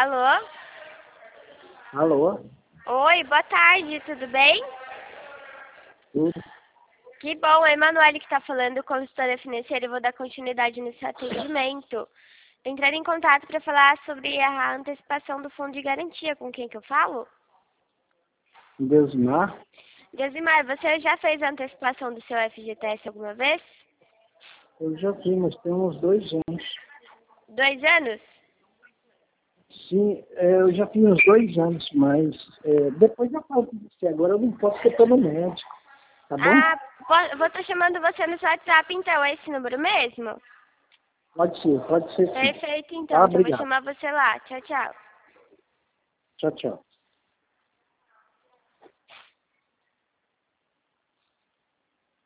Alô? Alô? Oi, boa tarde, tudo bem? Tudo? Que bom, é a Emanuele que está falando, consultora financeira, e vou dar continuidade nesse atendimento. Tô entrando em contato para falar sobre a antecipação do fundo de garantia. Com quem que eu falo? Desmar? Desimar, você já fez a antecipação do seu FGTS alguma vez? Eu já vi, mas tem uns 2 anos. 2 anos? Sim, eu já fiz uns 2 anos, mas depois eu falo com você. Agora eu não posso porque eu tô no médico, tá bom? Ah, vou estar chamando você no seu WhatsApp, então, é esse número mesmo? Pode ser sim. Perfeito, Tá, então. Então, eu vou obrigado. chamar você lá. Tchau, tchau. Tchau, tchau.